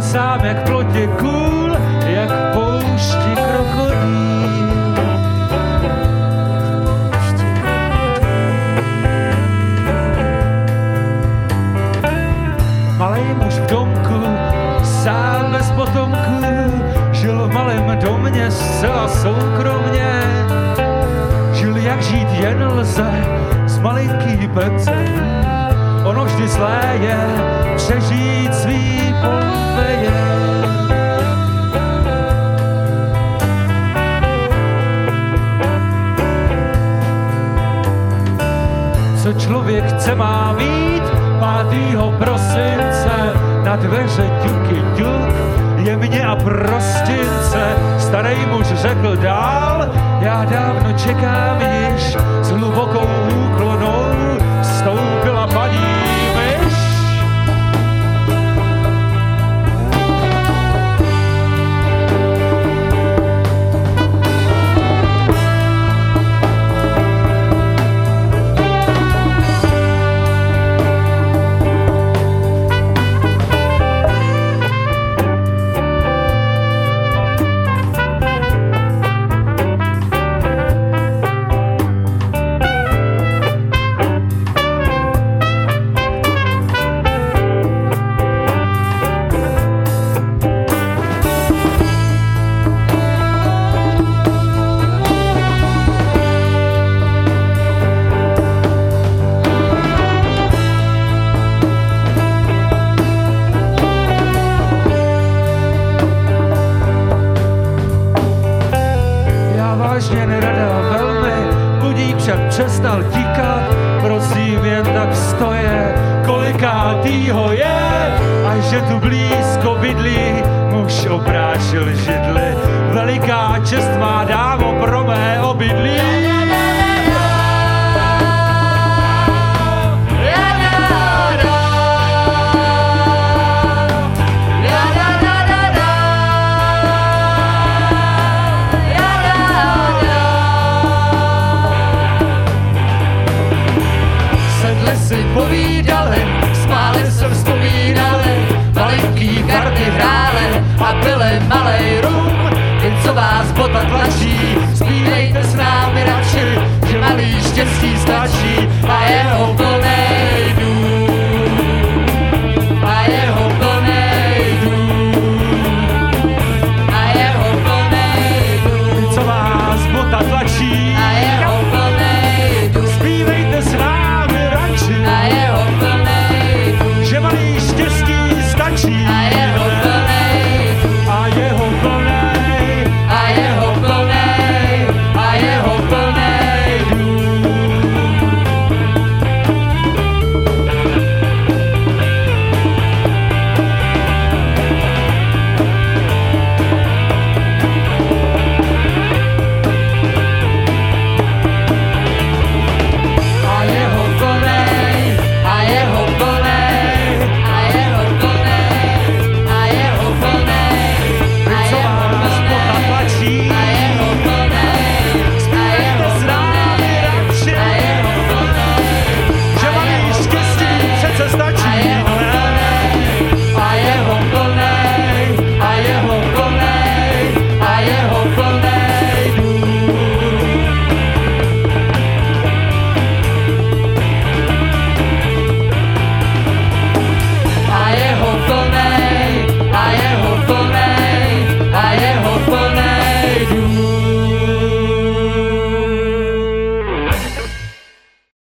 sám jak v plotě kůl, jak v poušti krokodýl. Malej muž v domku, sám bez potomků, žil v malém domě zcela soukromně. Žil jak žít jen lze z malinký pece. Ono vždy zlé je přežít svý Pompeje. Co člověk chce má mít 5. prosince, na dveře ťuky ťuk, jemně a prostince. Starý muž řekl dál, já dávno čekám již, s hlubokou úklonou vstoupila paní myš. Přestal tíkat, prosím jen tak stoje, kolikátýho je, a že tu blízko bydlí, muž oprášil židli. Veliká čest má dámo pro mé obydlí.